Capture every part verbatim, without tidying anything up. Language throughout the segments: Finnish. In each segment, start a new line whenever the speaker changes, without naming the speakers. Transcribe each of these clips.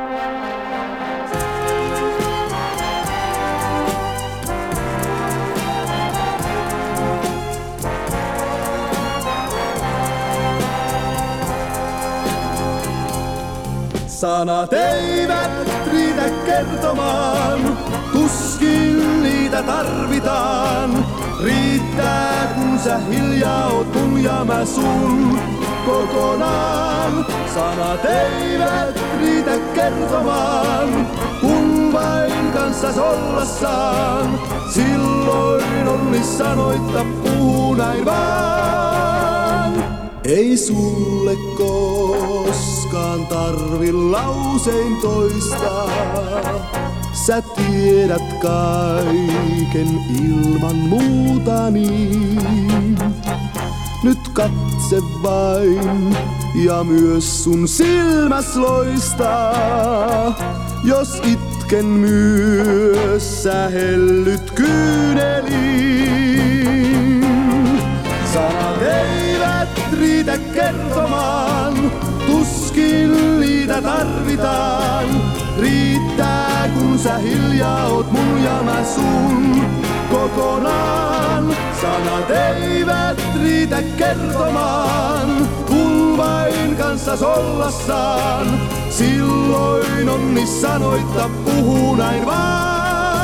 Sanat eivät riitä kertomaan, tuskin niitä tarvitaan. Riittää kun sä hiljaa oot mun ja mä sun kokonaan. Sanat eivät riitä kertomaan, kun vain kanssas ollassaan. Silloin onni sanoitta puhuu näin vaan. Ei sulle koskaan tarvi lausein toistaa. Sä tiedät kaiken ilman muuta niin. Nyt katse vain ja myös sun silmäs loistaa. Jos itken myös sä hellyt kyyneliin. Sanat eivät riitä kertomaan, tuskin niitä tarvitaan. Riittää kun sä hiljaa oot mun ja mä sun kokonaan. Sanat eivät riitä kertomaan, kun vain kanssas ollassaan. Silloin onni sanoitta puhuu näin vaan.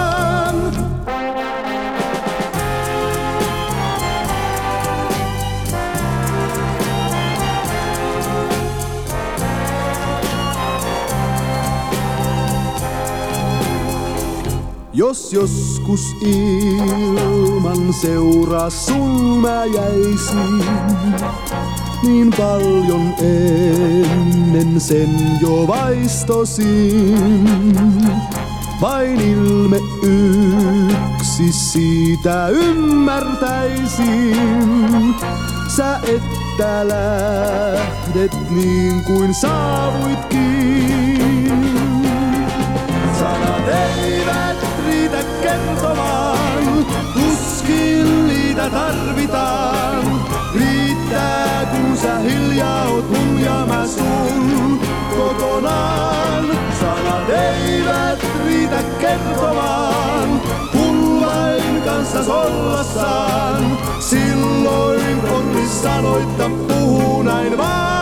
Jos joskus ilman seuraa sun mä jäisin, niin paljon ennen sen jo vaistosin. Vain ilme yksi siitä ymmärtäisin. Sä että lähdet niin kuin saavuitkin. Sanat eivät riitä kertomaan, tuskin niitä tarvitaan. Riittää kun sä hiljaa oot mun ja mä sun kokonaan. Sanat eivät riitä kertomaan, kun vain kanssas ollassaan. Silloin onni sanoitta puhuu näin vaan.